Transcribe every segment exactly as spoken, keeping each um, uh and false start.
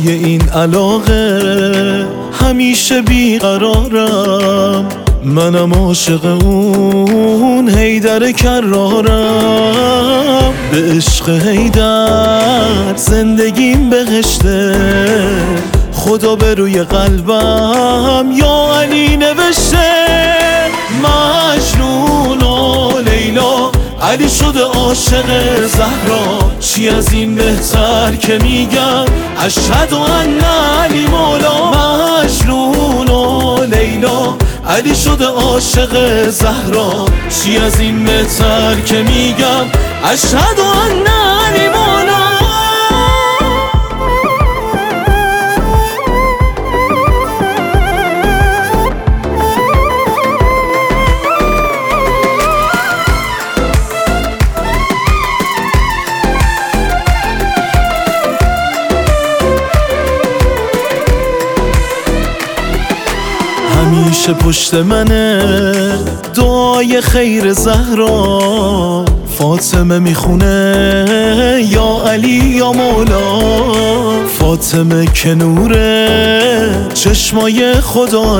پای این علاقه همیشه بیقرارم، منم عاشق اون حیدر کرارم. به عشق حیدر زندگیم بهشته، خدا به روی قلبم یا علی نوشته. مجنون و لیلا، علی شده عاشق زهرا. چی از این بهتر که میگم اشهد ان علی مولا. مجنون و لیلا، علی شده عاشق زهرا. چی از این بهتر که میگم اشهد ان علی مولا. همیشه پشت منه دعای خیر زهرا. فاطمه میخونه یا علی یا مولا. فاطمه که نوره چشمای خداه،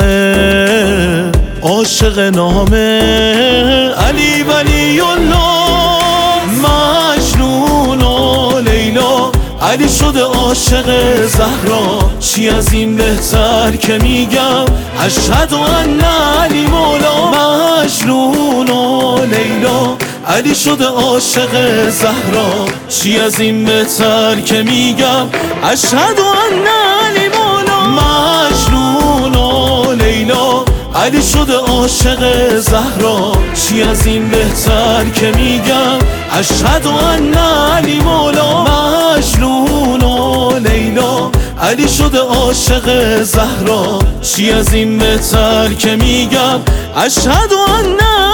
عاشق نامه علی ولی الله. مجنون و لیلا، علی شده عاشق زهرا. چی از این بهتر که میگم اشهد ان علی مولا. مجنون و لیلا، علی شده عاشق زهرا. چی از این بهتر که میگم اشهد ان علی مولا. مجنون و لیلا، علی شده عاشق زهرا. چی از این بهتر که میگم اشهد ان علی مولا. مجنون و لیلا، علی شده عاشق زهرا. چی از این بهتر که میگم اشهد ان